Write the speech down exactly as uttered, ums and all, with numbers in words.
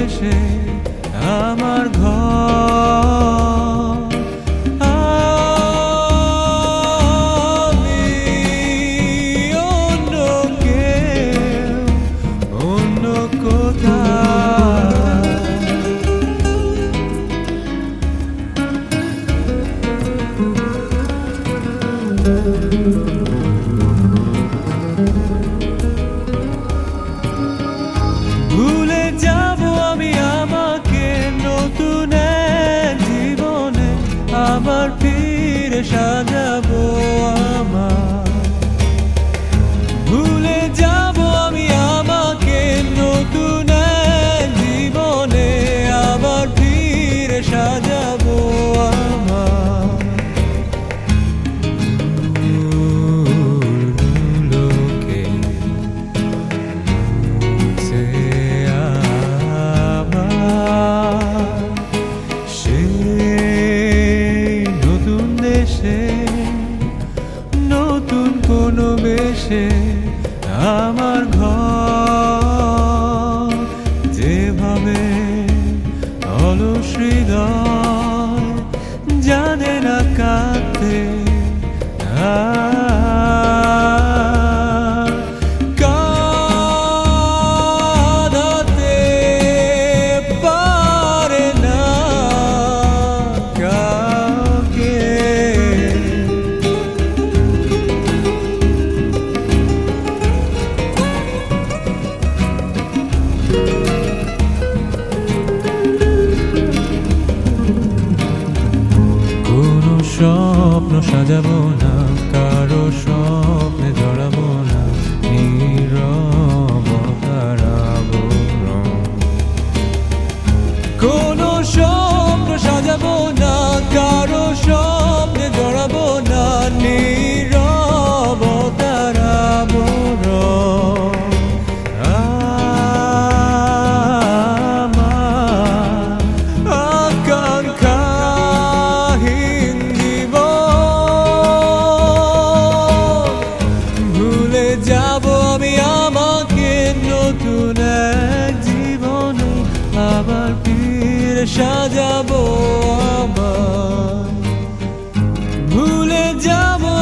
দেশে আমার ঘর। আমি অন্য কেউ, অন্য কোথাও। ভুলে যাব আমি আমাকে নতুন এক জীবনে, আবার ফিরে সাজাবো আমার। ভুলে যাব আমি আমাকে নতুন এক জীবনে, আবার ফিরে সাজাবো আমার। নতুন কোনো বেশে আমার ঘর, যেভাবে অলস হৃদয় জানে না কাঁদতে, কাঁদাতে পারে না কাউকে। কোনো স্বপ্ন সাজাবো না, কারো স্বপ্নে জড়াবো না, নীরবতার আবরণ। কোনো স্বপ্ন সাজাবো না, কারো স্বপ্নে জড়াবো না, নীরবতার আবরণ। যাব আমি আমাকে নতুন এক জীবনে, আবার ফিরে সাজাবো আমার। ভুলে যাব